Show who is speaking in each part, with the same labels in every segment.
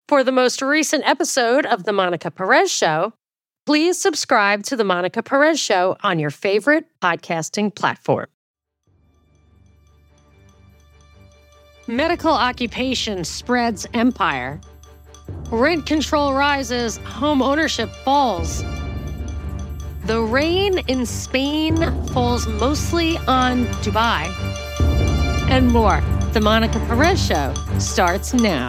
Speaker 1: For the most recent episode of The Monica Perez Show, please subscribe to The Monica Perez Show on your favorite podcasting platform. Medical occupation spreads empire. Rent control rises, home ownership falls. The rain in Spain falls mostly on Dubai. And more. The Monica Perez Show starts now.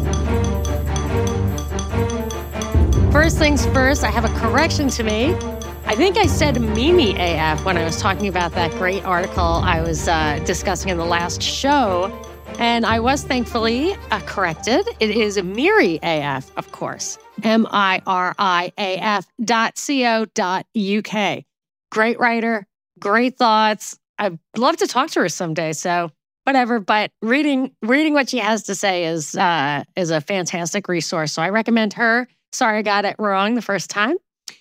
Speaker 1: First things first, I have a correction to make. I think I said Mimi AF when I was talking about that great article I was discussing in the last show. And I was thankfully corrected. It is Miri AF, of course. MIRIAF.co.uk. Great writer, great thoughts. I'd love to talk to her someday, so whatever. But reading what she has to say is a fantastic resource. So I recommend her. Sorry I got it wrong the first time.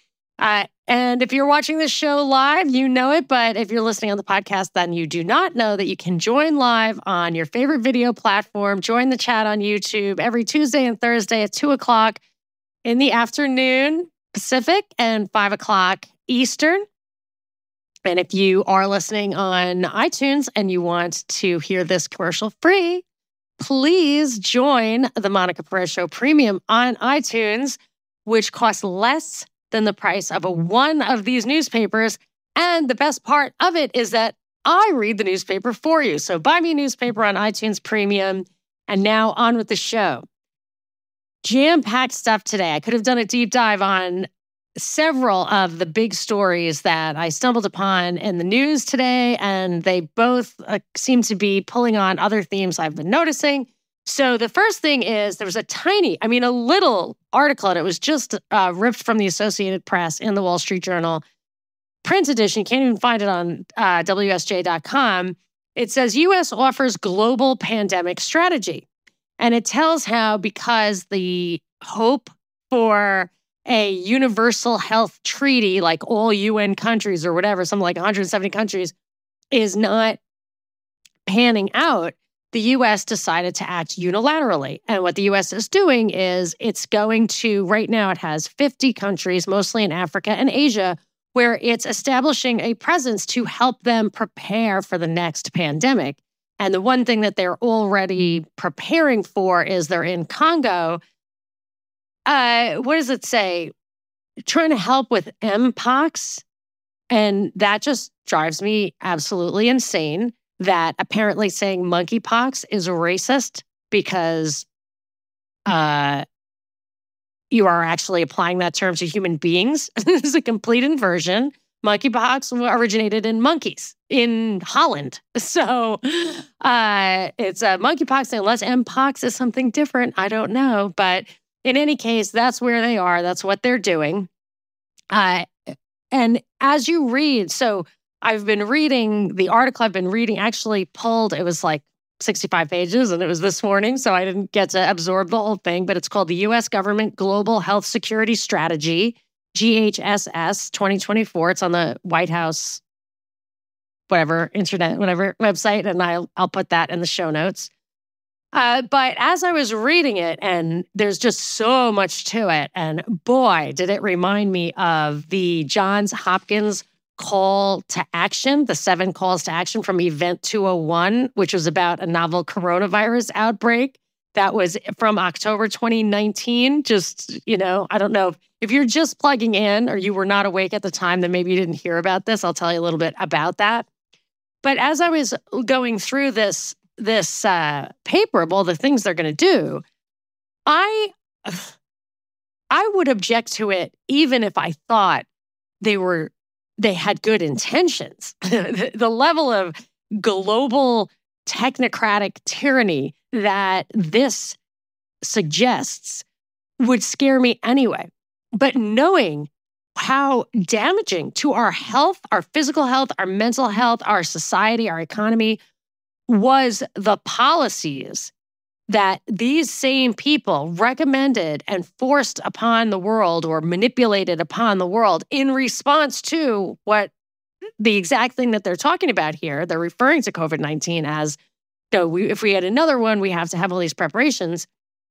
Speaker 1: And if you're watching this show live, you know it. But if you're listening on the podcast, then you do not know that you can join live on your favorite video platform. Join the chat on YouTube every Tuesday and Thursday at 2 o'clock in the afternoon Pacific and 5 o'clock Eastern. And if you are listening on iTunes and you want to hear this commercial free, please join the Monica Perez Show Premium on iTunes, which costs less than the price of one of these newspapers. And the best part of it is that I read the newspaper for you. So buy me a newspaper on iTunes Premium. And now on with the show. Jam-packed stuff today. I could have done a deep dive on several of the big stories that I stumbled upon in the news today, and they both seem to be pulling on other themes I've been noticing. So the first thing is there was a little article, and it was just ripped from the Associated Press in the Wall Street Journal print edition. You can't even find it on WSJ.com. It says U.S. offers global pandemic strategy. And it tells how because the hope for a universal health treaty, like all UN countries or whatever, something like 170 countries, is not panning out, the U.S. decided to act unilaterally. And what the U.S. is doing is it's going to, right now it has 50 countries, mostly in Africa and Asia, where it's establishing a presence to help them prepare for the next pandemic. And the one thing that they're already preparing for is they're in Congo. What does it say? Trying to help with Mpox. And that just drives me absolutely insane. That apparently saying monkeypox is racist because you are actually applying that term to human beings. This is a complete inversion. Monkeypox originated in monkeys in Holland. So it's a monkeypox unless Mpox is something different. I don't know. But in any case, that's where they are. That's what they're doing. And as you read, so I've been reading the article I've been reading, actually pulled, it was like 65 pages and it was this morning, so I didn't get to absorb the whole thing, but it's called the U.S. Government Global Health Security Strategy, GHSS 2024. It's on the White House, internet, website, and I'll put that in the show notes. But as I was reading it, and there's just so much to it, and boy, did it remind me of the Johns Hopkins call to action, the 7 calls to action from Event 201, which was about a novel coronavirus outbreak. That was from October 2019. Just, I don't know if you're just plugging in or you were not awake at the time, then maybe you didn't hear about this. I'll tell you a little bit about that. But as I was going through this paper of all the things they're going to do, I would object to it even if I thought they had good intentions. The level of global technocratic tyranny that this suggests would scare me anyway. But knowing how damaging to our health, our physical health, our mental health, our society, our economy was the policies that these same people recommended and forced upon the world or manipulated upon the world in response to what the exact thing that they're talking about here. They're referring to COVID-19 as, if we had another one, we have to have all these preparations.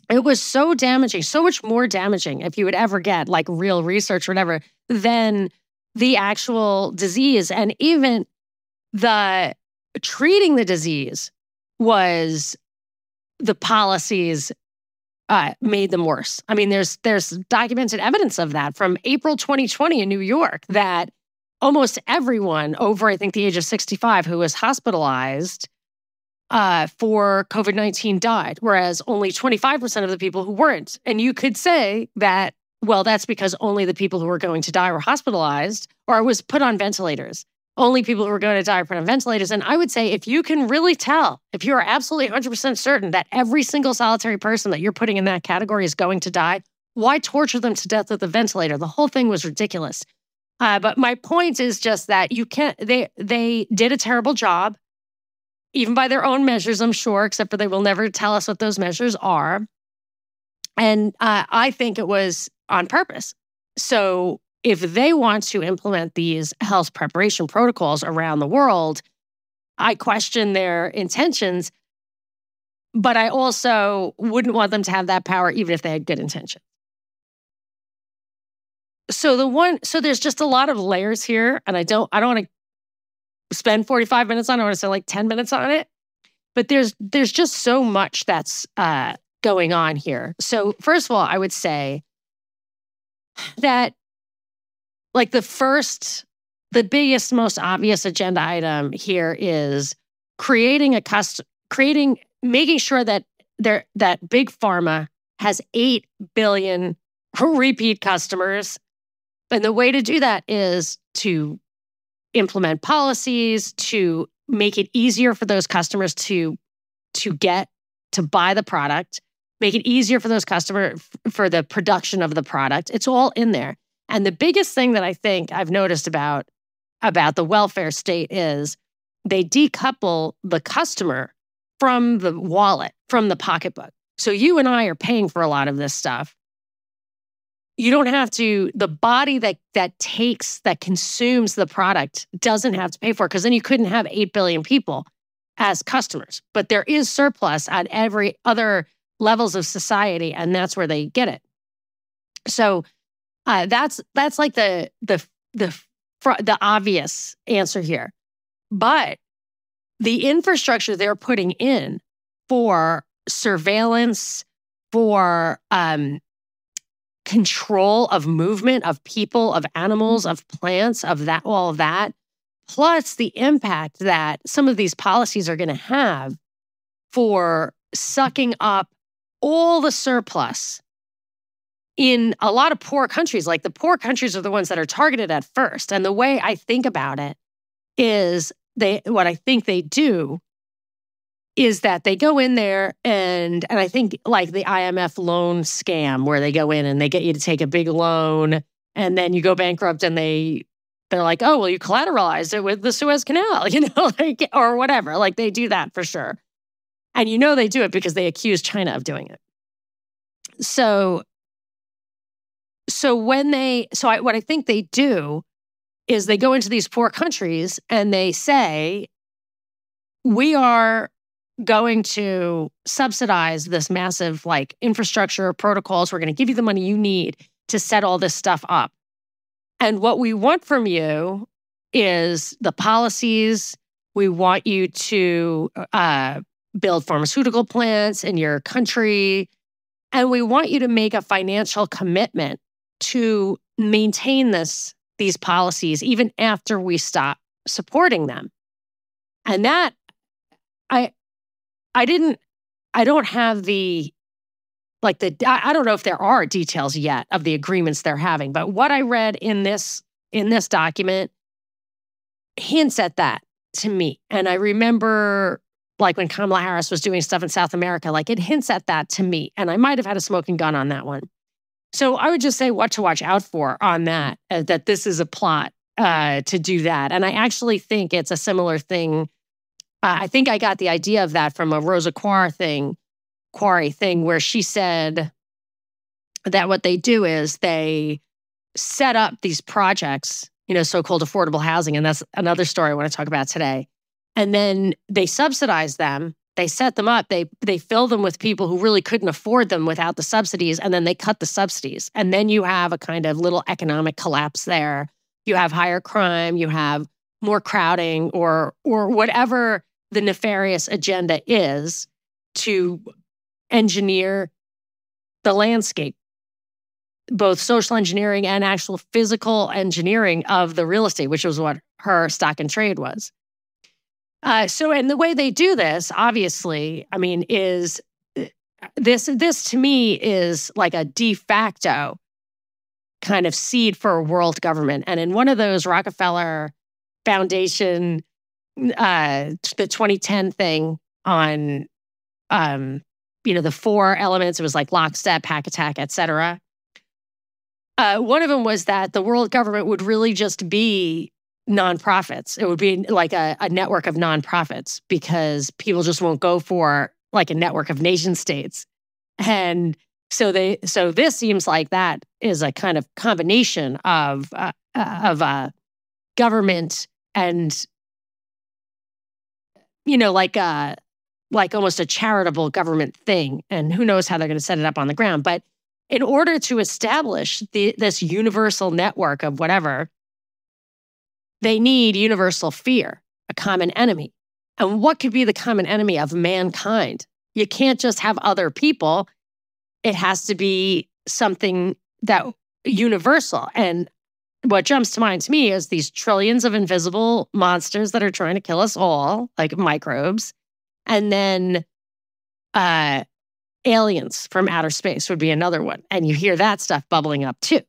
Speaker 1: It was so damaging, so much more damaging if you would ever get like real research or whatever than the actual disease. And even the treating the disease was the policies made them worse. I mean, there's documented evidence of that from April 2020 in New York that almost everyone over, I think, the age of 65 who was hospitalized for COVID-19 died, whereas only 25% of the people who weren't. And you could say that, well, that's because only the people who were going to die were hospitalized or was put on ventilators. Only people who were going to die are put on ventilators. And I would say if you can really tell, if you are absolutely 100% certain that every single solitary person that you're putting in that category is going to die, why torture them to death with a ventilator? The whole thing was ridiculous. But my point is just that you can't, they did a terrible job, even by their own measures, I'm sure, except for they will never tell us what those measures are. And I think it was on purpose. So if they want to implement these health preparation protocols around the world, I question their intentions, but I also wouldn't want them to have that power even if they had good intentions. So there's just a lot of layers here, and I don't want to spend 45 minutes on it. I want to say like 10 minutes on it. But there's just so much that's going on here. So first of all, I would say that like the biggest, most obvious agenda item here is making sure that that big pharma has 8 billion repeat customers. And the way to do that is to implement policies, to make it easier for those customers to buy the product, make it easier for those customers for the production of the product. It's all in there. And the biggest thing that I think I've noticed about the welfare state is they decouple the customer from the wallet, from the pocketbook. So you and I are paying for a lot of this stuff. You don't have to, the body that consumes the product doesn't have to pay for it, because then you couldn't have 8 billion people as customers. But there is surplus at every other levels of society, and that's where they get it. So that's like the obvious answer here. But the infrastructure they're putting in for surveillance, for control of movement of people, of animals, of plants, of that, all of that, plus the impact that some of these policies are going to have for sucking up all the surplus in a lot of poor countries. Like the poor countries are the ones that are targeted at first. And the way I think about it is what I think they do is that they go in there and I think like the IMF loan scam where they go in and they get you to take a big loan and then you go bankrupt and they're like, oh, well, you collateralized it with the Suez Canal, like, or whatever. Like they do that for sure. And they do it because they accuse China of doing it. What I think they do is they go into these poor countries and they say, we are going to subsidize this massive like infrastructure protocols. We're going to give you the money you need to set all this stuff up. And what we want from you is the policies. We want you to build pharmaceutical plants in your country. And we want you to make a financial commitment to maintain these policies even after we stop supporting them. And that I don't have I don't know if there are details yet of the agreements they're having, but what I read in this document hints at that to me. And I remember like when Kamala Harris was doing stuff in South America, like it hints at that to me. And I might have had a smoking gun on that one. So I would just say what to watch out for on that, that this is a plot to do that. And I actually think it's a similar thing. I think I got the idea of that from a Rosa Quarry thing where she said that what they do is they set up these projects, so-called affordable housing. And that's another story I want to talk about today. And then they subsidize them They set them up. They fill them with people who really couldn't afford them without the subsidies, and then they cut the subsidies. And then you have a kind of little economic collapse there. You have higher crime, you have more crowding, or whatever the nefarious agenda is to engineer the landscape, both social engineering and actual physical engineering of the real estate, which was what her stock and trade was. And the way they do this, obviously, I mean, is this to me is like a de facto kind of seed for a world government. And in one of those Rockefeller Foundation, the 2010 thing on, the 4 elements, it was like lockstep, hack attack, et cetera. One of them was that the world government would really just be nonprofits. It would be like a network of nonprofits because people just won't go for like a network of nation states. And so this seems like that is a kind of combination of government and, like almost a charitable government thing. And who knows how they're going to set it up on the ground. But in order to establish this universal network of whatever, they need universal fear, a common enemy. And what could be the common enemy of mankind? You can't just have other people. It has to be something that universal. And what jumps to mind to me is these trillions of invisible monsters that are trying to kill us all, like microbes. And then aliens from outer space would be another one. And you hear that stuff bubbling up too.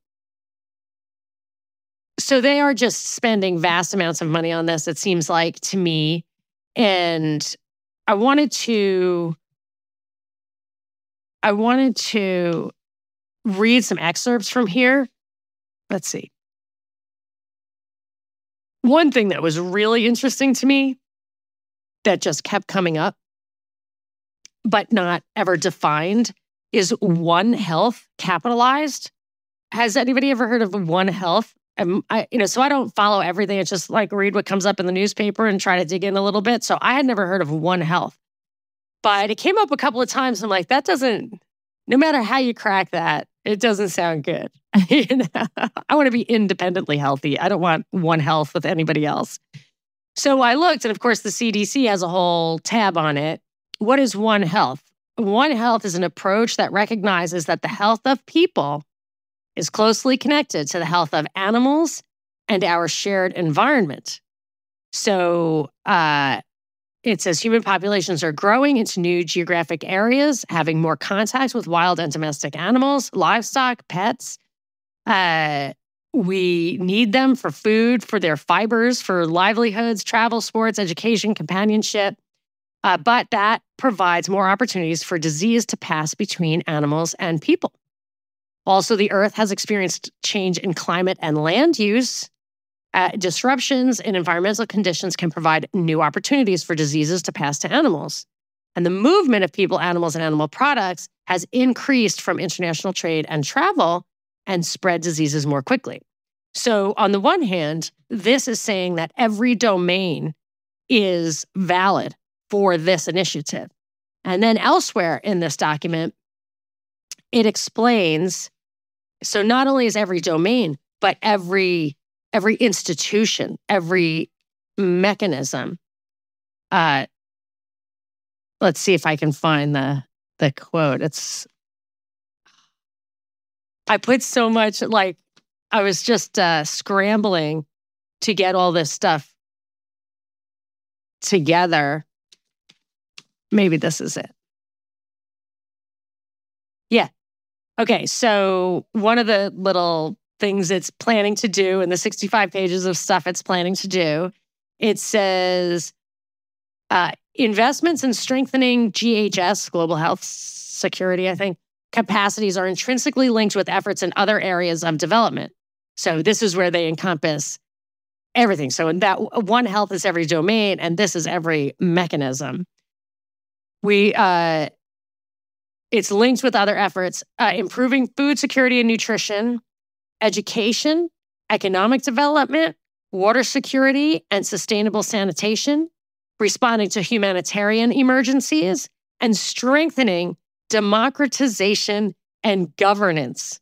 Speaker 1: So they are just spending vast amounts of money on this, it seems like to me. And I wanted to read some excerpts from here. Let's see. One thing that was really interesting to me that just kept coming up, but not ever defined, is One Health capitalized. Has anybody ever heard of One Health? So I don't follow everything. It's just like read what comes up in the newspaper and try to dig in a little bit. So I had never heard of One Health, but it came up a couple of times. I'm like, no matter how you crack that, it doesn't sound good. I want to be independently healthy. I don't want One Health with anybody else. So I looked, and of course the CDC has a whole tab on it. What is One Health? One Health is an approach that recognizes that the health of people is closely connected to the health of animals and our shared environment. So it says human populations are growing into new geographic areas, having more contact with wild and domestic animals, livestock, pets. We need them for food, for their fibers, for livelihoods, travel, sports, education, companionship. But that provides more opportunities for disease to pass between animals and people. Also, the Earth has experienced change in climate and land use. Disruptions in environmental conditions can provide new opportunities for diseases to pass to animals. And the movement of people, animals, and animal products has increased from international trade and travel and spread diseases more quickly. So on the one hand, this is saying that every domain is valid for this initiative. And then elsewhere in this document, it explains, so not only is every domain, but every institution, every mechanism. Let's see if I can find the quote. I put so much, like, I was just scrambling to get all this stuff together. Maybe this is it. Yeah. Okay, so one of the little things it's planning to do in the 65 pages of stuff it's planning to do, it says investments in strengthening GHS, global health security, I think, capacities are intrinsically linked with efforts in other areas of development. So this is where they encompass everything. So in that One Health is every domain, and this is every mechanism. It's linked with other efforts, improving food security and nutrition, education, economic development, water security, and sustainable sanitation, responding to humanitarian emergencies, and strengthening democratization and governance.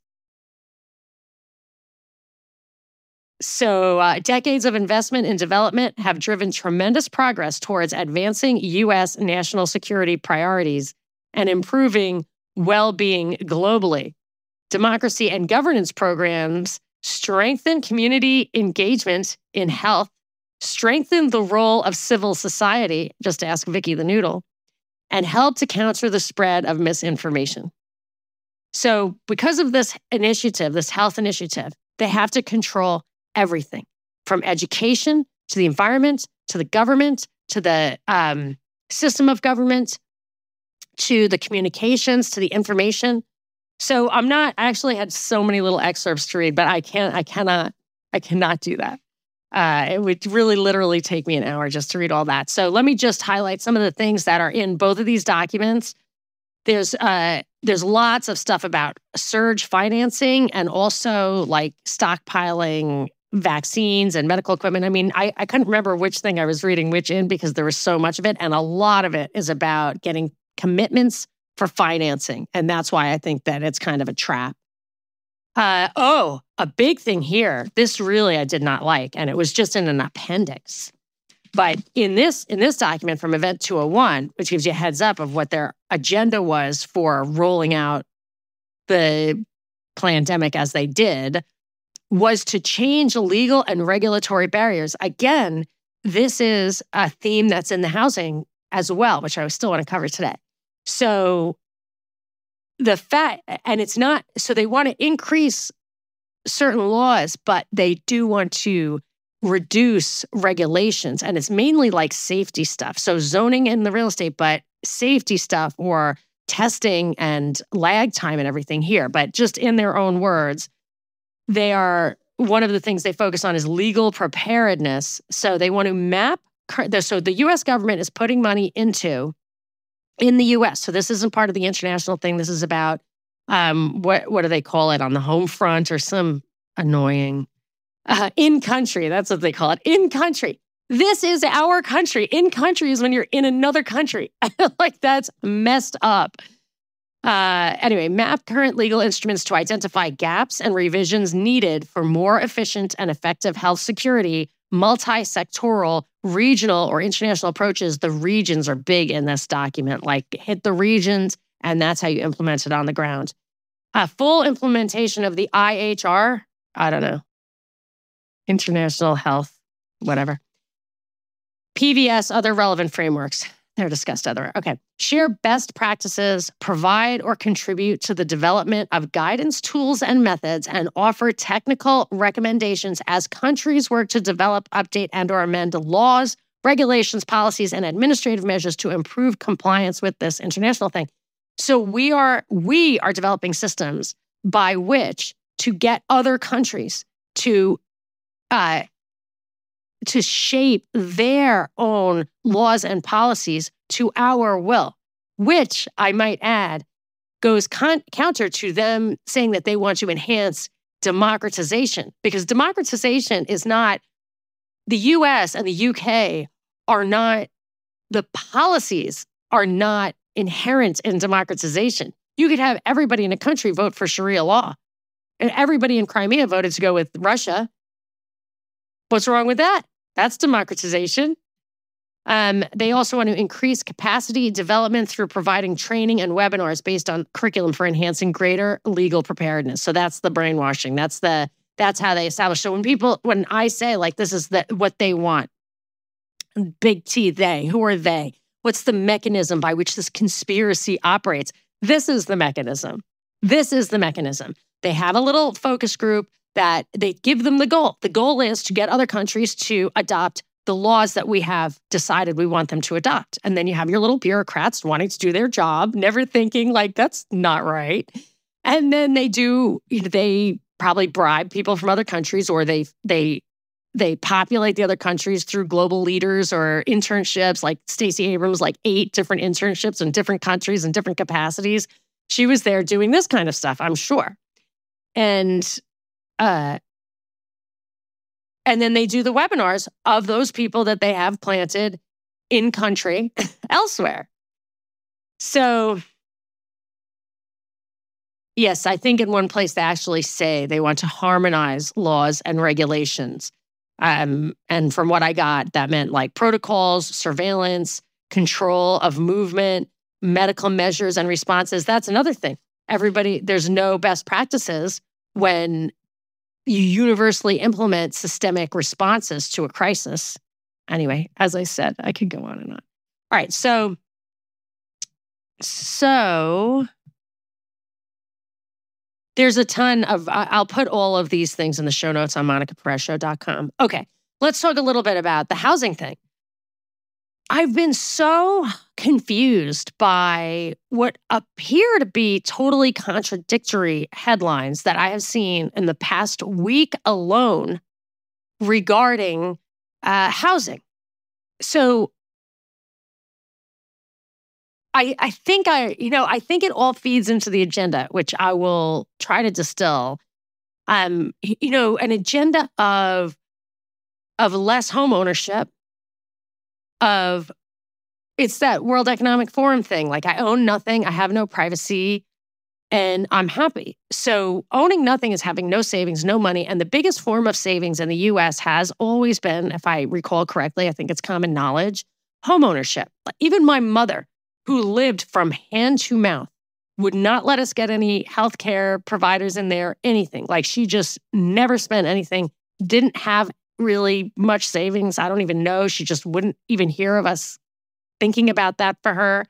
Speaker 1: So decades of investment in development have driven tremendous progress towards advancing U.S. national security priorities and improving well-being globally. Democracy and governance programs strengthen community engagement in health, strengthen the role of civil society, just ask Vicky the Noodle, and help to counter the spread of misinformation. So because of this initiative, this health initiative, they have to control everything from education to the environment, to the government, to the system of government, to the communications, to the information. So I actually had so many little excerpts to read, but I cannot do that. It would really literally take me an hour just to read all that. So let me just highlight some of the things that are in both of these documents. There's lots of stuff about surge financing and also like stockpiling vaccines and medical equipment. I mean, I couldn't remember which thing I was reading which in because there was so much of it. And a lot of it is about getting commitments for financing. And that's why I think that it's kind of a trap. A big thing here, this really I did not like, and it was just in an appendix. But in this document from Event 201, which gives you a heads up of what their agenda was for rolling out the pandemic as they did, was to change legal and regulatory barriers. Again, this is a theme that's in the housing as well, which I still want to cover today. So the fact, and it's not, so they want to increase certain laws, but they do want to reduce regulations. And it's mainly like safety stuff. So zoning in the real estate, but safety stuff or testing and lag time and everything here. But just in their own words, one of the things they focus on is legal preparedness. So they want to map, so the US government is putting money into, in the US, so this isn't part of the international thing, this is about, what do they call it, on the home front or some annoying, in country, that's what they call it, in country. This is our country. In country is when you're in another country. Like that's messed up. Anyway, map current legal instruments to identify gaps and revisions needed for more efficient and effective health security, multi-sectoral, regional, or international approaches. The regions are big in this document, like hit the regions, and that's how you implement it on the ground. Full implementation of the IHR, I don't know, International Health, whatever. PVS, other relevant frameworks. They're discussed other. Okay. Share best practices, provide or contribute to the development of guidance tools and methods, and offer technical recommendations as countries work to develop, update, and/or amend laws, regulations, policies, and administrative measures to improve compliance with this international thing. So we are developing systems by which to get other countries to shape their own laws and policies to our will, which I might add goes counter to them saying that they want to enhance democratization, because democratization is not, the US and the UK are not, the policies are not inherent in democratization. You could have everybody in a country vote for Sharia law, and everybody in Crimea voted to go with Russia. What's wrong with that? That's democratization. They also want to increase capacity development through providing training and webinars based on curriculum for enhancing greater legal preparedness. So that's the brainwashing. That's how they establish. So when I say like this is what they want, big T, they, who are they? What's the mechanism by which this conspiracy operates? This is the mechanism. This is the mechanism. They have a little focus group that they give them the goal. The goal is to get other countries to adopt the laws that we have decided we want them to adopt. And then you have your little bureaucrats wanting to do their job, never thinking like, that's not right. And then they probably bribe people from other countries, or they populate the other countries through global leaders or internships, like Stacey Abrams, like 8 different internships in different countries and different capacities. She was there doing this kind of stuff, I'm sure. And then they do the webinars of those people that they have planted in country elsewhere. So, yes, I think in one place they actually say they want to harmonize laws and regulations. And from what I got, that meant like protocols, surveillance, control of movement, medical measures and responses. That's another thing. There's no best practices when you universally implement systemic responses to a crisis. Anyway, as I said, I could go on and on. All right, so there's a ton of, I'll put all of these things in the show notes on monicaperezshow.com. Okay, let's talk a little bit about the housing thing. I've been so confused by what appear to be totally contradictory headlines that I have seen in the past week alone regarding housing. So I think it all feeds into the agenda, which I will try to distill. An agenda of less home ownership, it's that World Economic Forum thing. Like, I own nothing, I have no privacy, and I'm happy. So owning nothing is having no savings, no money. And the biggest form of savings in the US has always been, if I recall correctly, I think it's common knowledge, home ownership. Even my mother, who lived from hand to mouth, would not let us get any healthcare providers in there, anything. Like, she just never spent anything, didn't have really much savings. I don't even know. She just wouldn't even hear of us thinking about that for her.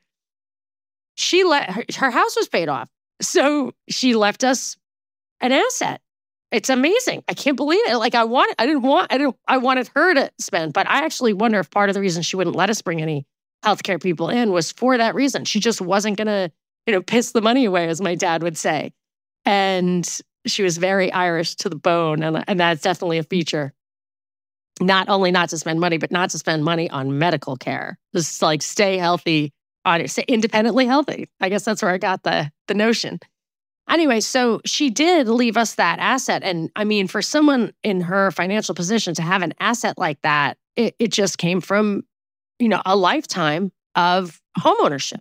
Speaker 1: Her house was paid off. So she left us an asset. It's amazing. I can't believe it. Like, I wanted her to spend, but I actually wonder if part of the reason she wouldn't let us bring any healthcare people in was for that reason. She just wasn't going to, piss the money away, as my dad would say. And she was very Irish to the bone. And that's definitely a feature. Not only not to spend money, but not to spend money on medical care. Just like stay healthy, stay independently healthy. I guess that's where I got the notion. Anyway, so she did leave us that asset. And I mean, for someone in her financial position to have an asset like that, it just came from, a lifetime of homeownership.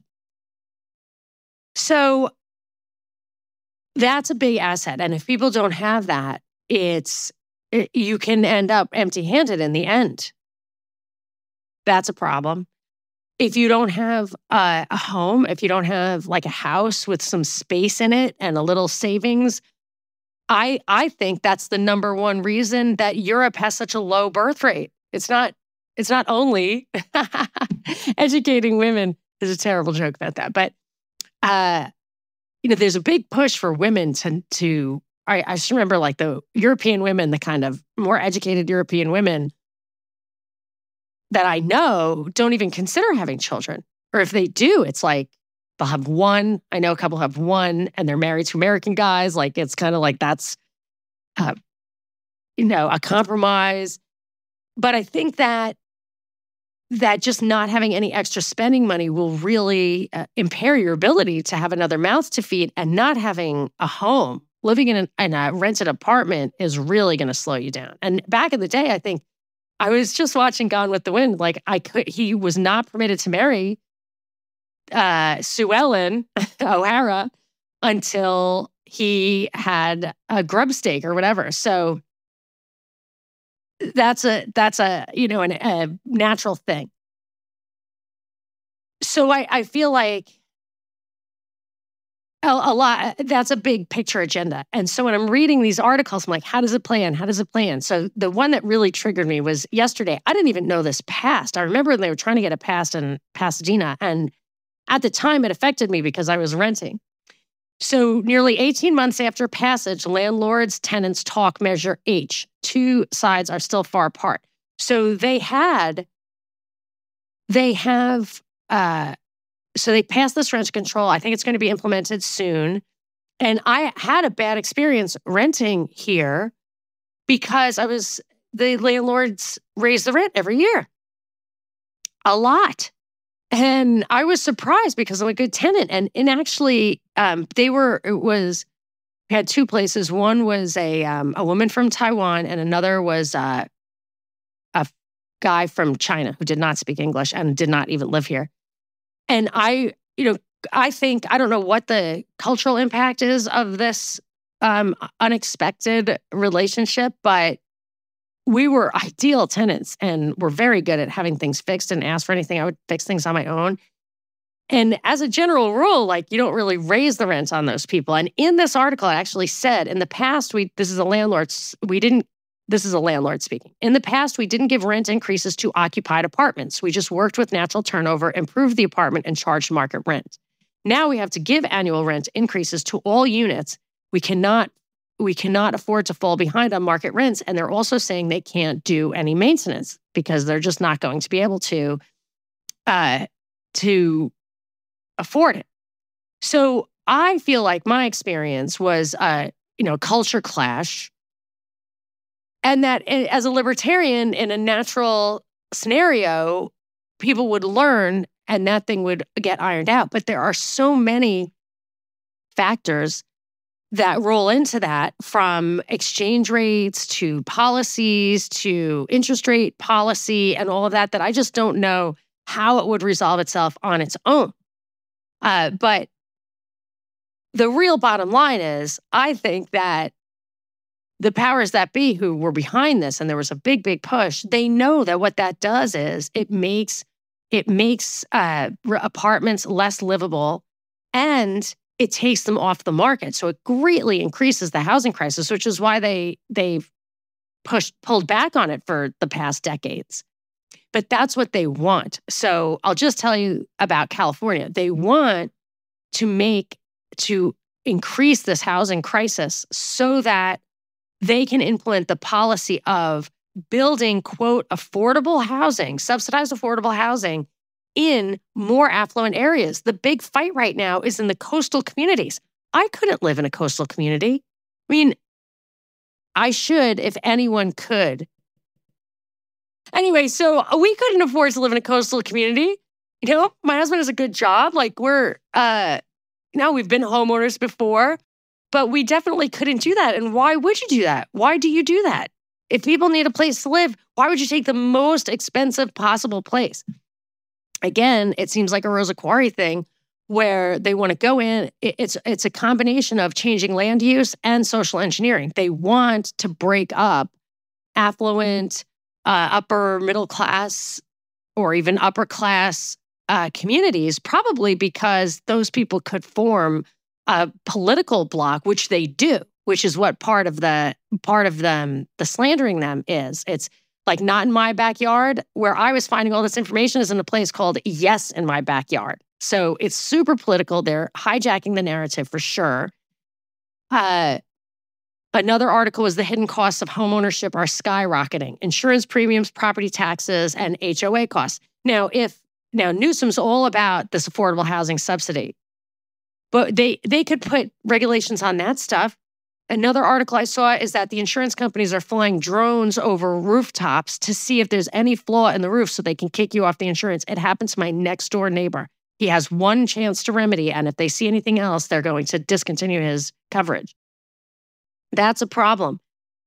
Speaker 1: So that's a big asset. And if people don't have that, you can end up empty-handed in the end. That's a problem. If you don't have a home, if you don't have like a house with some space in it and a little savings, I think that's the number one reason that Europe has such a low birth rate. It's not only educating women. There's a terrible joke about that, but there's a big push for women to I just remember like the European women, the kind of more educated European women that I know don't even consider having children. Or if they do, it's like they'll have one. I know a couple have one and they're married to American guys. Like, it's kind of like that's, a compromise. But I think that just not having any extra spending money will really impair your ability to have another mouth to feed, and not having a home. Living in a rented apartment is really going to slow you down. And back in the day, I think I was just watching Gone with the Wind. Like, he was not permitted to marry Sue Ellen O'Hara until he had a grub stake or whatever. So that's a natural thing. So I feel like a lot, that's a big picture agenda. And so when I'm reading these articles, I'm like, how does it plan? How does it plan? So the one that really triggered me was yesterday. I didn't even know this passed. I remember they were trying to get it passed in Pasadena. And at the time, it affected me because I was renting. So nearly 18 months after passage, landlords, tenants talk Measure H. Two sides are still far apart. So they passed this rent control. I think it's going to be implemented soon. And I had a bad experience renting here because the landlords raise the rent every year. A lot. And I was surprised because I'm a good tenant. And actually, we had two places. One was a woman from Taiwan, and another was a guy from China who did not speak English and did not even live here. And I don't know what the cultural impact is of this unexpected relationship, but we were ideal tenants and were very good at having things fixed and ask for anything. I would fix things on my own. And as a general rule, like you don't really raise the rent on those people. And in this article, it actually said in the past, this is a landlord speaking. In the past, we didn't give rent increases to occupied apartments. We just worked with natural turnover, improved the apartment, and charged market rent. Now we have to give annual rent increases to all units. We cannot afford to fall behind on market rents. And they're also saying they can't do any maintenance because they're just not going to be able to afford it. So I feel like my experience was, culture clash. And that as a libertarian in a natural scenario, people would learn and that thing would get ironed out. But there are so many factors that roll into that, from exchange rates to policies to interest rate policy and all of that I just don't know how it would resolve itself on its own. But the real bottom line is, I think that the powers that be who were behind this, and there was a big, big push, they know that what that does is it makes apartments less livable and it takes them off the market. So it greatly increases the housing crisis, which is why they've pulled back on it for the past decades. But that's what they want. So I'll just tell you about California. They want to increase this housing crisis so that they can implement the policy of building, quote, affordable housing, subsidized affordable housing in more affluent areas. The big fight right now is in the coastal communities. I couldn't live in a coastal community. I mean, I should if anyone could. Anyway, so we couldn't afford to live in a coastal community. My husband has a good job. Like we've been homeowners before, but we definitely couldn't do that. And why would you do that? Why do you do that? If people need a place to live, why would you take the most expensive possible place? Again, it seems like a Rosa Quarry thing where they want to go in. It's a combination of changing land use and social engineering. They want to break up affluent, upper middle class, or even upper class communities, probably because those people could form a political bloc, which they do, which is what part of the slandering them is. It's like Not in My Backyard, where I was finding all this information, is in a place called Yes in My Backyard. So it's super political. They're hijacking the narrative for sure. Another article was the hidden costs of homeownership are skyrocketing. Insurance premiums, property taxes, and HOA costs. Now Newsom's all about this affordable housing subsidy, but they could put regulations on that stuff. Another article I saw is that the insurance companies are flying drones over rooftops to see if there's any flaw in the roof so they can kick you off the insurance. It happened to my next door neighbor. He has one chance to remedy, and if they see anything else, they're going to discontinue his coverage. That's a problem.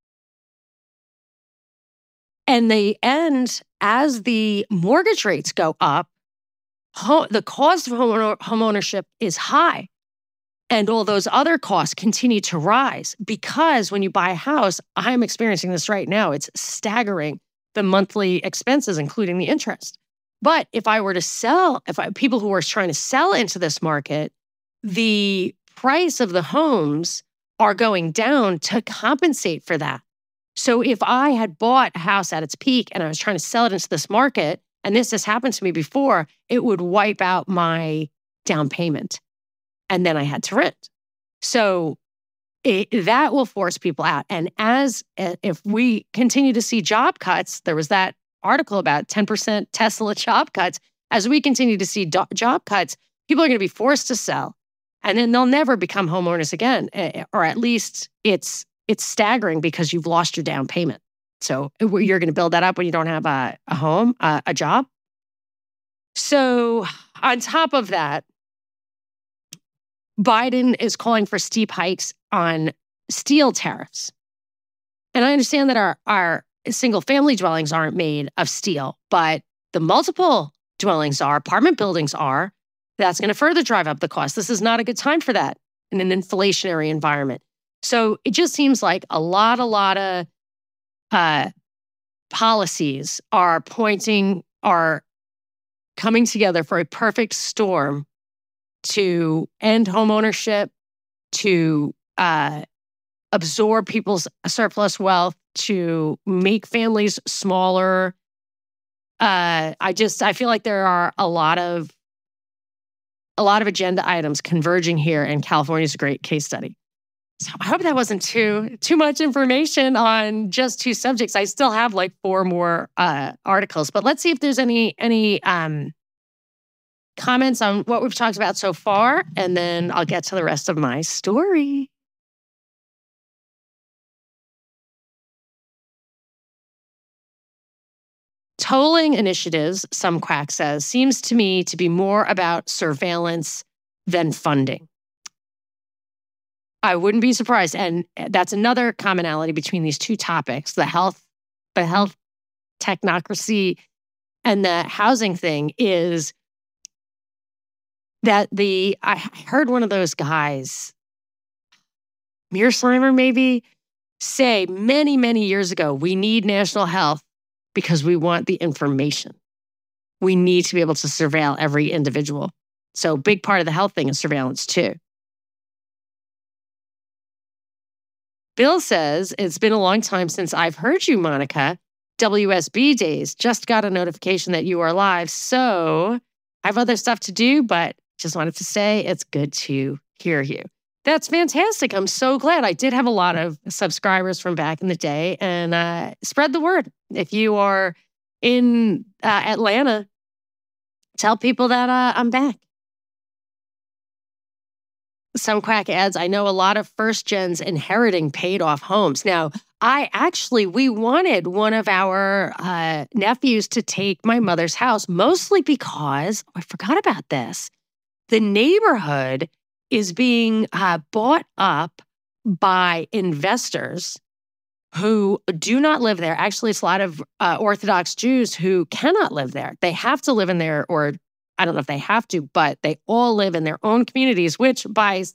Speaker 1: And as the mortgage rates go up, the cost of homeownership is high. And all those other costs continue to rise because when you buy a house, I'm experiencing this right now. It's staggering, the monthly expenses, including the interest. But if I were to sell, people who are trying to sell into this market, the price of the homes are going down to compensate for that. So if I had bought a house at its peak and I was trying to sell it into this market, and this has happened to me before, it would wipe out my down payment. And then I had to rent. So that will force people out. And if we continue to see job cuts, there was that article about 10% Tesla job cuts. As we continue to see job cuts, people are going to be forced to sell. And then they'll never become homeowners again. Or at least it's staggering because you've lost your down payment. So you're going to build that up when you don't have a home, a job. So on top of that, Biden is calling for steep hikes on steel tariffs. And I understand that our single family dwellings aren't made of steel, but the multiple dwellings are, apartment buildings are. That's going to further drive up the cost. This is not a good time for that in an inflationary environment. So it just seems like a lot of policies are coming together for a perfect storm to end homeownership, to absorb people's surplus wealth, to make families smaller. I feel like there are a lot of agenda items converging here, and California's a great case study. So I hope that wasn't too much information on just two subjects. I still have like 4 more articles, but let's see if there's any comments on what we've talked about so far, and then I'll get to the rest of my story. Tolling initiatives, some quack says, seems to me to be more about surveillance than funding. I wouldn't be surprised. And that's another commonality between these two topics, the health technocracy and the housing thing, is that I heard one of those guys, Mearsheimer maybe, say many, many years ago, we need national health because we want the information. We need to be able to surveil every individual. So a big part of the health thing is surveillance too. Bill says, it's been a long time since I've heard you, Monica. WSB days. Just got a notification that you are live. So I have other stuff to do, but just wanted to say it's good to hear you. That's fantastic. I'm so glad. I did have a lot of subscribers from back in the day, and spread the word. If you are in Atlanta, tell people that I'm back. Some quack adds, I know a lot of first gens inheriting paid off homes. Now, we wanted one of our nephews to take my mother's house, mostly because, I forgot about this, the neighborhood is being bought up by investors who do not live there. Actually, it's a lot of Orthodox Jews who cannot live there. They have to live in there, or I don't know if they have to, but they all live in their own communities, which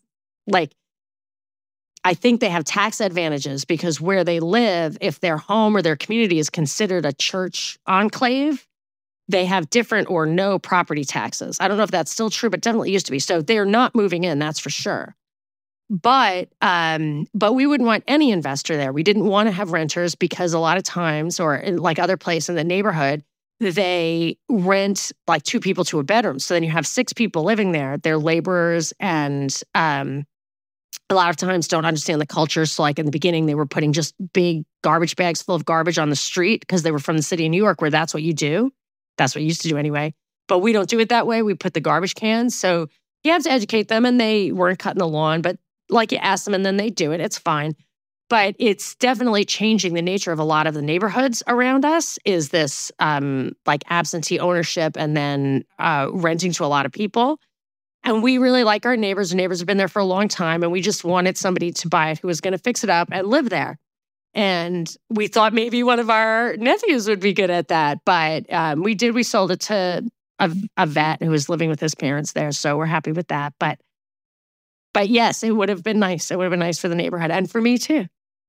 Speaker 1: I think they have tax advantages because where they live, if their home or their community is considered a church enclave, they have different or no property taxes. I don't know if that's still true, but definitely used to be. So they're not moving in, that's for sure. But we wouldn't want any investor there. We didn't want to have renters because a lot of times, or in like other places in the neighborhood, they rent like 2 people to a bedroom. So then you have 6 people living there. They're laborers, and a lot of times don't understand the culture. So like in the beginning, they were putting just big garbage bags full of garbage on the street because they were from the city of New York, where that's what you do. That's what you used to do anyway. But we don't do it that way. We put the garbage cans. So you have to educate them, and they weren't cutting the lawn, but like you ask them and then they do it. It's fine. But it's definitely changing the nature of a lot of the neighborhoods around us, is this like absentee ownership and then renting to a lot of people. And we really like our neighbors. The neighbors have been there for a long time, and we just wanted somebody to buy it who was going to fix it up and live there. And we thought maybe one of our nephews would be good at that. But we sold it to a vet who was living with his parents there. So we're happy with that. But yes, it would have been nice. It would have been nice for the neighborhood and for me too.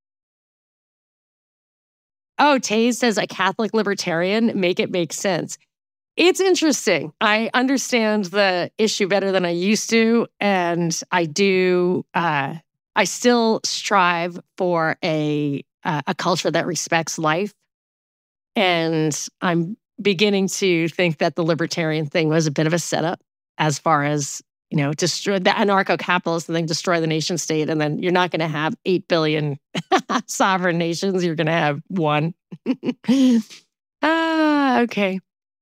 Speaker 1: Oh, Taze says, a Catholic libertarian, make it make sense. It's interesting. I understand the issue better than I used to. And I do, I still strive for a culture that respects life. And I'm beginning to think that the libertarian thing was a bit of a setup as far as, destroy the anarcho-capitalist thing, destroy the nation state. And then you're not going to have 8 billion sovereign nations. You're going to have one. Okay.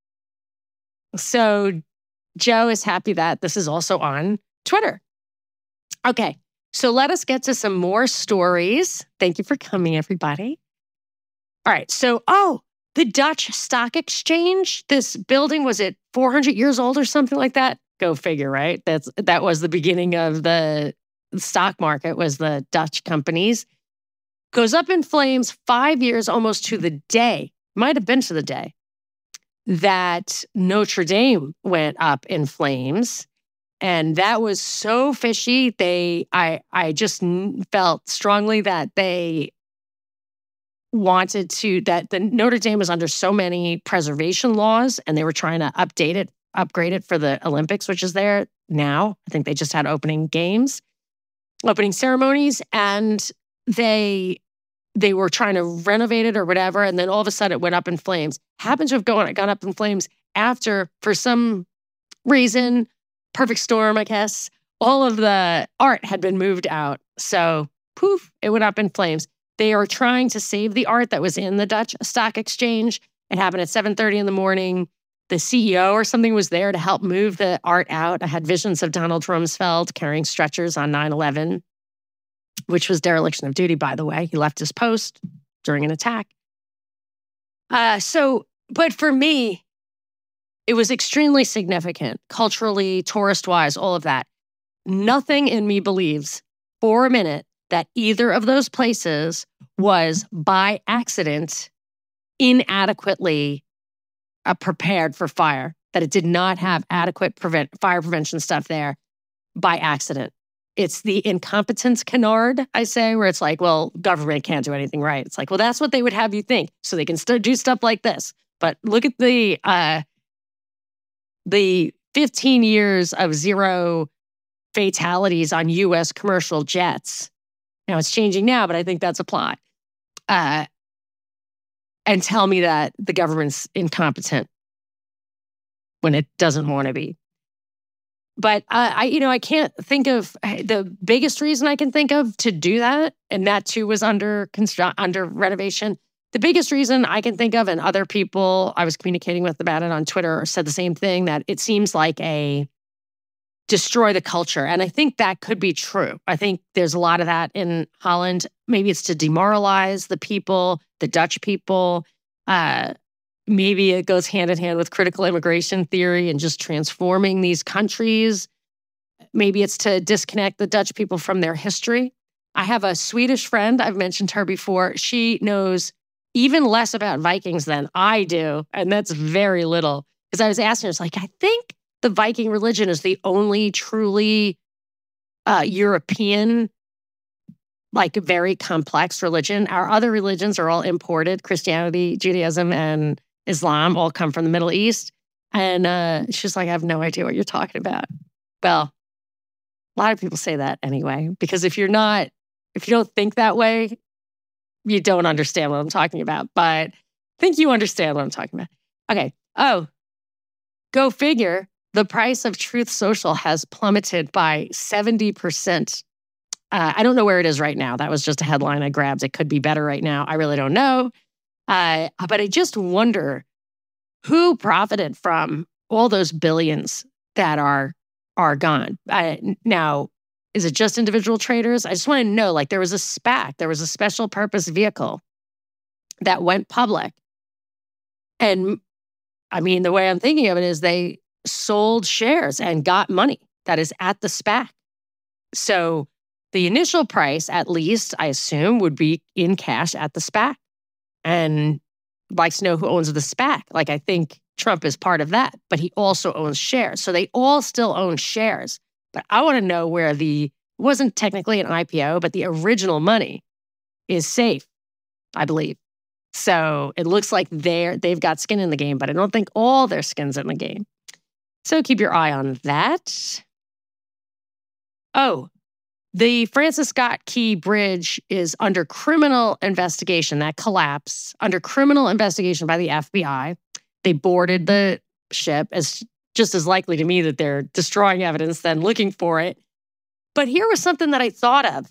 Speaker 1: So Joe is happy that this is also on Twitter. Okay. So let us get to some more stories. Thank you for coming, everybody. All right. So, the Dutch Stock Exchange, this building, was it 400 years old or something like that? Go figure, right? That was the beginning of the stock market, was the Dutch companies. goes up in flames 5 years, almost to the day, might have been to the day, that Notre Dame went up in flames. And that was so fishy. I just felt strongly that they wanted to, that the Notre Dame was under so many preservation laws and they were trying to upgrade it for the Olympics, which is there now. I think they just had opening ceremonies, and they were trying to renovate it or whatever. And then all of a sudden it went up in flames. Happened to have gone up in flames after, for some reason, perfect storm, I guess, all of the art had been moved out. So poof, it went up in flames. They are trying to save the art that was in the Dutch Stock Exchange. It happened at 7:30 in the morning. The CEO or something was there to help move the art out. I had visions of Donald Rumsfeld carrying stretchers on 9/11, which was dereliction of duty, by the way. He left his post during an attack. But for me, it was extremely significant, culturally, tourist-wise, all of that. Nothing in me believes for a minute that either of those places was by accident inadequately prepared for fire, that it did not have adequate fire prevention stuff there by accident. It's the incompetence canard, I say, where it's like, well, government can't do anything right. It's like, well, that's what they would have you think, so they can still do stuff like this. But look at the 15 years of zero fatalities on U.S. commercial jets. Now, it's changing now, but I think that's a plot. And tell me that the government's incompetent when it doesn't want to be. But I can't think of the biggest reason I can think of to do that, and that too was under renovation. The biggest reason I can think of, and other people I was communicating with about it on Twitter said the same thing, that it seems like a destroy the culture. And I think that could be true. I think there's a lot of that in Holland. Maybe it's to demoralize the people, the Dutch people. Maybe it goes hand in hand with critical immigration theory and just transforming these countries. Maybe it's to disconnect the Dutch people from their history. I have a Swedish friend, I've mentioned her before. She knows even less about Vikings than I do, and that's very little. Because I was asking her, it's like, I think the Viking religion is the only truly European, like very complex religion. Our other religions are all imported. Christianity, Judaism, and Islam all come from the Middle East. And she's like, I have no idea what you're talking about. Well, a lot of people say that anyway, because if you don't think that way, you don't understand what I'm talking about. But I think you understand what I'm talking about. Okay. Oh, go figure. The price of Truth Social has plummeted by 70%. I don't know where it is right now. That was just a headline I grabbed. It could be better right now. I really don't know. But I just wonder who profited from all those billions that are gone. Now, is it just individual traders? I just want to know, like, there was a SPAC. There was a special purpose vehicle that went public. And I mean, the way I'm thinking of it is they sold shares and got money that is at the SPAC. So the initial price, at least, I assume, would be in cash at the SPAC. And I'd like to know who owns the SPAC. Like, I think Trump is part of that, but he also owns shares. So they all still own shares. But I want to know where it wasn't technically an IPO, but the original money is safe, I believe. So it looks like they've got skin in the game, but I don't think all their skin's in the game. So keep your eye on that. Oh, the Francis Scott Key Bridge is under criminal investigation. That collapse under criminal investigation by the FBI. They boarded the ship, as just as likely to me that they're destroying evidence than looking for it. But here was something that I thought of.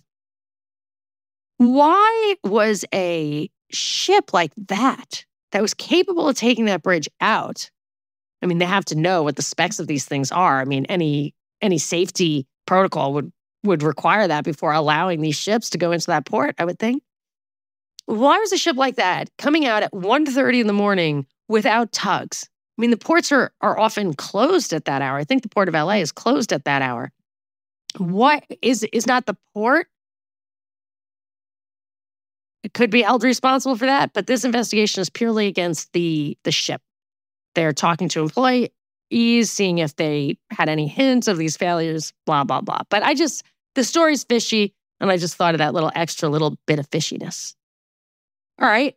Speaker 1: Why was a ship like that was capable of taking that bridge out? I mean, they have to know what the specs of these things are. I mean, any safety protocol would require that before allowing these ships to go into that port, I would think. Why was a ship like that coming out at 1:30 in the morning without tugs? I mean, the ports are often closed at that hour. I think the Port of LA is closed at that hour. What is not the port could be held responsible for that. But this investigation is purely against the ship. They're talking to employees, seeing if they had any hints of these failures, blah, blah, blah. But the story's fishy, and I just thought of that little bit of fishiness. All right.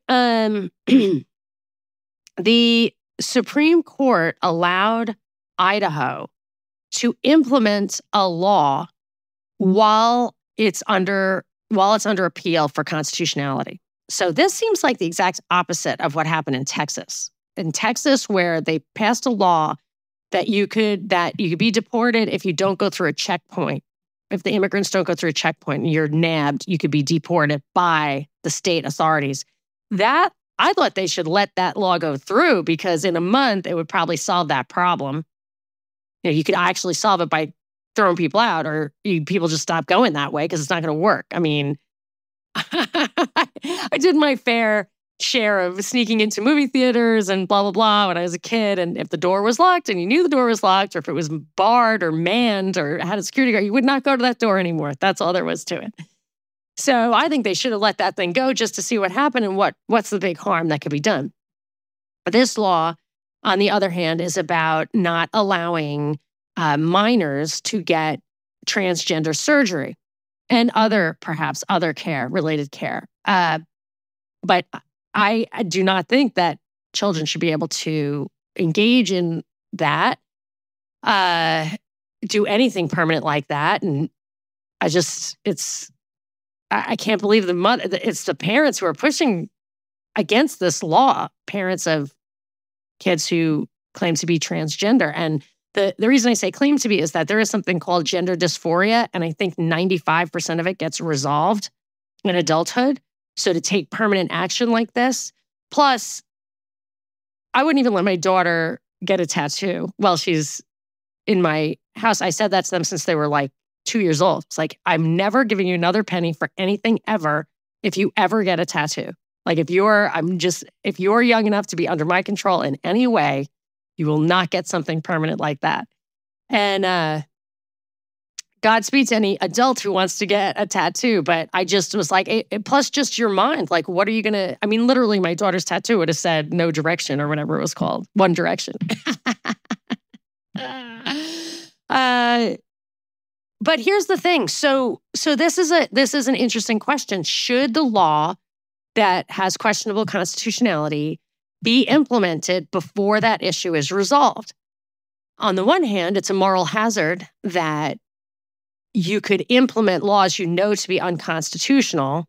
Speaker 1: The Supreme Court allowed Idaho to implement a law while it's under appeal for constitutionality. So this seems like the exact opposite of what happened in Texas. In Texas, where they passed a law that you could be deported if you don't go through a checkpoint. If the immigrants don't go through a checkpoint and you're nabbed, you could be deported by the state authorities. That, I thought they should let that law go through, because in a month, it would probably solve that problem. You could actually solve it by throwing people out, or people just stop going that way because it's not going to work. I mean, I did my fair share of sneaking into movie theaters and blah, blah, blah when I was a kid. And if the door was locked and you knew the door was locked, or if it was barred or manned or had a security guard, you would not go to that door anymore. That's all there was to it. So I think they should have let that thing go just to see what happened and what's the big harm that could be done. But this law, on the other hand, is about not allowing minors to get transgender surgery and perhaps other related care. But I do not think that children should be able to engage in that, do anything permanent like that. And I can't believe it's the parents who are pushing against this law, parents of kids who claim to be transgender. And the reason I say claim to be is that there is something called gender dysphoria, and I think 95% of it gets resolved in adulthood. So to take permanent action like this, plus, I wouldn't even let my daughter get a tattoo while she's in my house. I said that to them since they were like 2 years old. It's like, I'm never giving you another penny for anything ever if you ever get a tattoo. Like if you're young enough to be under my control in any way, you will not get something permanent like that. And Godspeed to any adult who wants to get a tattoo. But I just was like, plus just your mind. Like, what are you going to, I mean, literally my daughter's tattoo would have said No Direction or whatever it was called. One Direction. But here's the thing. So this is an interesting question. Should the law that has questionable constitutionality be implemented before that issue is resolved? On the one hand, it's a moral hazard that you could implement laws you know to be unconstitutional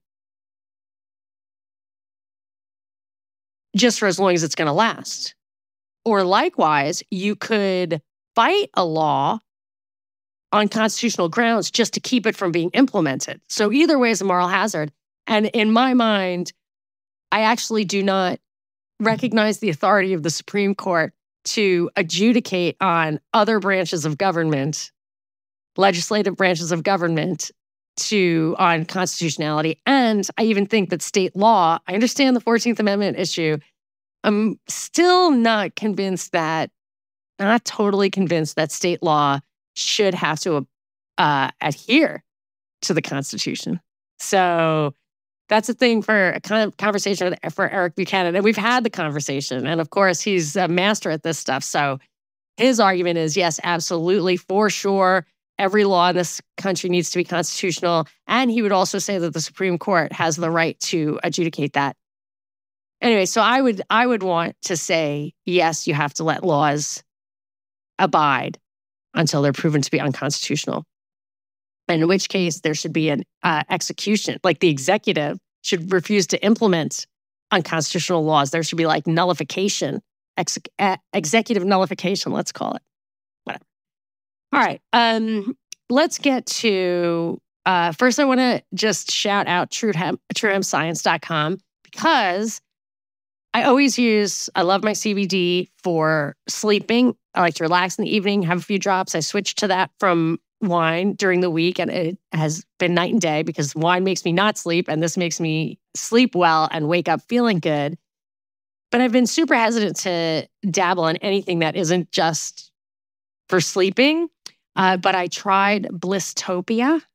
Speaker 1: just for as long as it's going to last. Or likewise, you could fight a law on constitutional grounds just to keep it from being implemented. So either way is a moral hazard. And in my mind, I actually do not recognize the authority of the Supreme Court to adjudicate on other branches of government, legislative branches of government, on constitutionality. And I even think that state law, I understand the 14th Amendment issue. I'm still not totally convinced that state law should have to adhere to the Constitution. So that's a thing for a kind of conversation for Eric Buchanan. And we've had the conversation. And of course, he's a master at this stuff. So his argument is, yes, absolutely, for sure, every law in this country needs to be constitutional. And he would also say that the Supreme Court has the right to adjudicate that. Anyway, so I would want to say, yes, you have to let laws abide until they're proven to be unconstitutional. And in which case, there should be an execution. Like the executive should refuse to implement unconstitutional laws. There should be like nullification, executive nullification, let's call it. Whatever. All right. Let's get to, first I want to just shout out truehempscience.com, because I love my CBD for sleeping. I like to relax in the evening, have a few drops. I switched to that from wine during the week, and it has been night and day because wine makes me not sleep, and this makes me sleep well and wake up feeling good. But I've been super hesitant to dabble in anything that isn't just for sleeping. But I tried Blisstopia,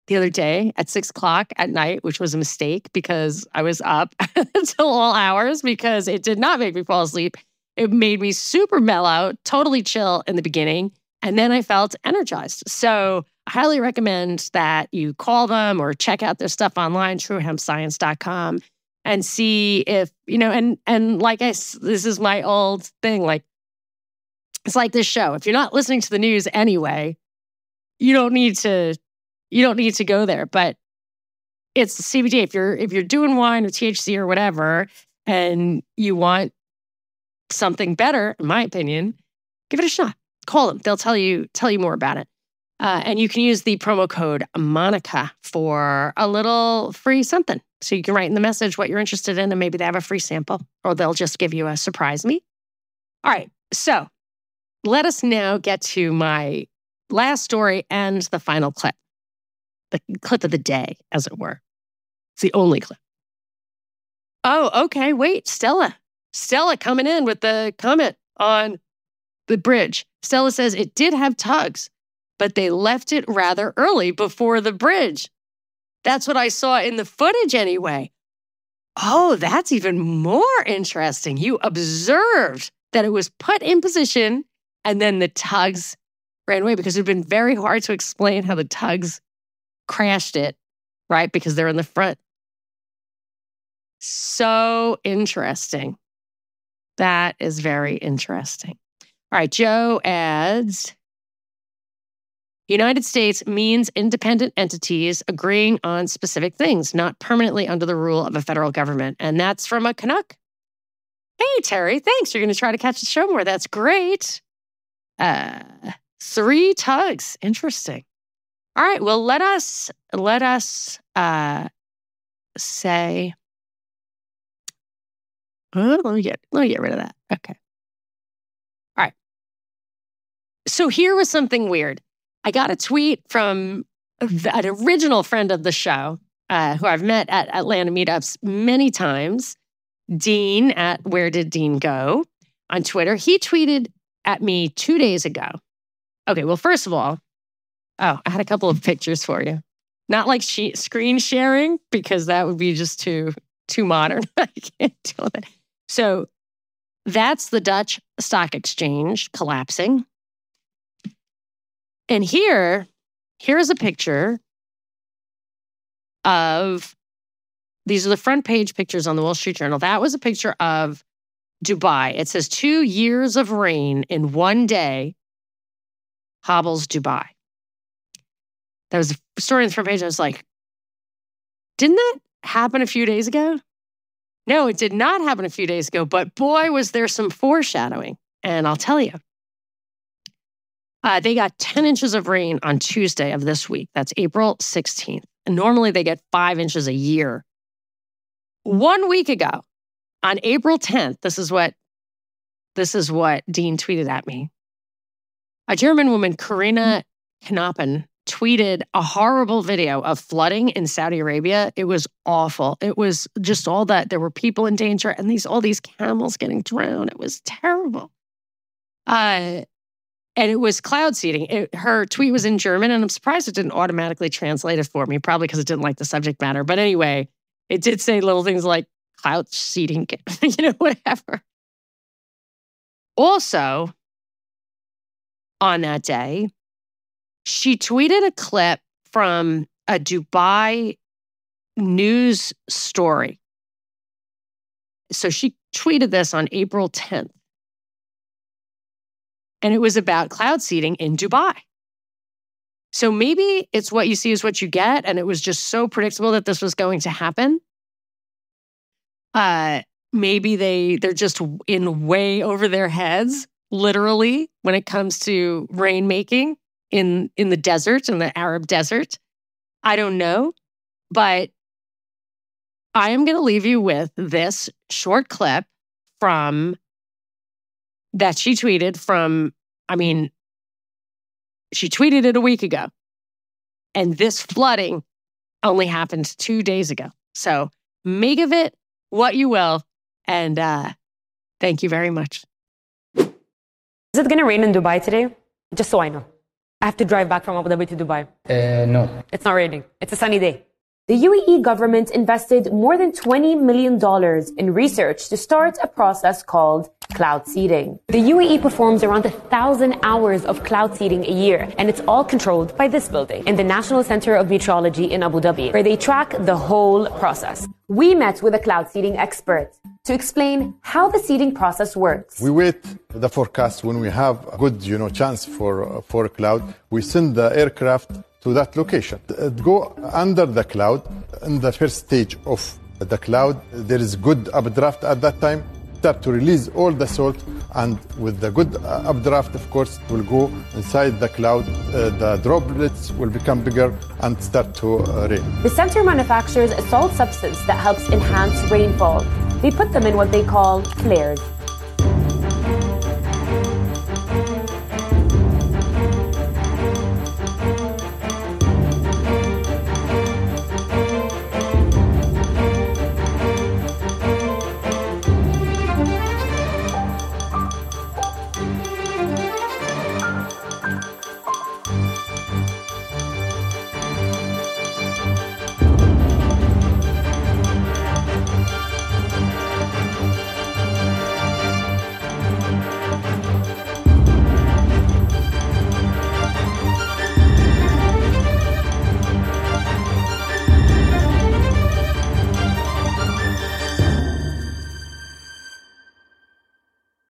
Speaker 1: the other day at 6:00 at night, which was a mistake because I was up until all hours because it did not make me fall asleep. It made me super mellow, totally chill in the beginning. And then I felt energized. So I highly recommend that you call them or check out their stuff online, truehempscience.com, and see if, and like this is my old thing. Like, it's like this show. If you're not listening to the news anyway, you don't need to go there. But it's CBD. If you're doing wine or THC or whatever, and you want something better, in my opinion, give it a shot. Call them. They'll tell you more about it. And you can use the promo code Monica for a little free something. So you can write in the message what you're interested in, and maybe they have a free sample, or they'll just give you a surprise me. All right. So let us now get to my last story and the final clip. The clip of the day, as it were. It's the only clip. Oh, okay. Wait, Stella coming in with the comment on the bridge. Stella says it did have tugs, but they left it rather early before the bridge. That's what I saw in the footage anyway. Oh, that's even more interesting. You observed that it was put in position and then the tugs ran away, because it would have been very hard to explain how the tugs crashed it, right? Because they're in the front. So interesting. That is very interesting. All right, Joe adds, United States means independent entities agreeing on specific things, not permanently under the rule of a federal government. And that's from a Canuck. Hey, Terry, thanks. You're going to try to catch the show more. That's great. 3 tugs. Interesting. All right, well, let us say, let me get rid of that. Okay. All right. So here was something weird. I got a tweet from an original friend of the show, who I've met at Atlanta meetups many times, Dean at Where Did Dean Go on Twitter. He tweeted at me 2 days ago. Okay, well, first of all, I had a couple of pictures for you. Not like screen sharing, because that would be just too modern. I can't deal with it. So that's the Dutch Stock Exchange collapsing. And here's a picture of, these are the front page pictures on the Wall Street Journal. That was a picture of Dubai. It says 2 years of rain in one day hobbles Dubai. That was a story on the front page. I was like, didn't that happen a few days ago? No, it did not happen a few days ago, but boy, was there some foreshadowing. And I'll tell you. They got 10 inches of rain on Tuesday of this week. That's April 16th. And normally they get 5 inches a year. 1 week ago, on April 10th, this is what Dean tweeted at me. A German woman, Karina Knappen, tweeted a horrible video of flooding in Saudi Arabia. It was awful. It was just all that. There were people in danger and all these camels getting drowned. It was terrible. And it was cloud seeding. Her tweet was in German, and I'm surprised it didn't automatically translate it for me, probably because it didn't like the subject matter. But anyway, it did say little things like cloud seeding, whatever. Also, on that day, she tweeted a clip from a Dubai news story. So she tweeted this on April 10th. And it was about cloud seeding in Dubai. So maybe it's what you see is what you get, and it was just so predictable that this was going to happen. Maybe they're just in way over their heads, literally, when it comes to rainmaking in the desert, in the Arab desert. I don't know. But I am going to leave you with this short clip that she tweeted she tweeted it a week ago. And this flooding only happened 2 days ago. So make of it what you will. And thank you very much.
Speaker 2: Is it going to rain in Dubai today? Just so I know. I have to drive back from Abu Dhabi to Dubai.
Speaker 3: No.
Speaker 2: It's not raining. It's a sunny day.
Speaker 4: The UAE government invested more than $20 million in research to start a process called cloud seeding. The UAE performs around 1,000 hours of cloud seeding a year, and it's all controlled by this building in the National Center of Meteorology in Abu Dhabi, where they track the whole process. We met with a cloud seeding expert to explain how the seeding process works.
Speaker 5: We wait the forecast. When we have a good, chance for a cloud, we send the aircraft to that location. Go under the cloud. In the first stage of the cloud, there is good updraft at that time. Start to release all the salt, and with the good updraft, of course, it will go inside the cloud. The droplets will become bigger and start to rain.
Speaker 4: The center manufactures a salt substance that helps enhance rainfall. They put them in what they call flares.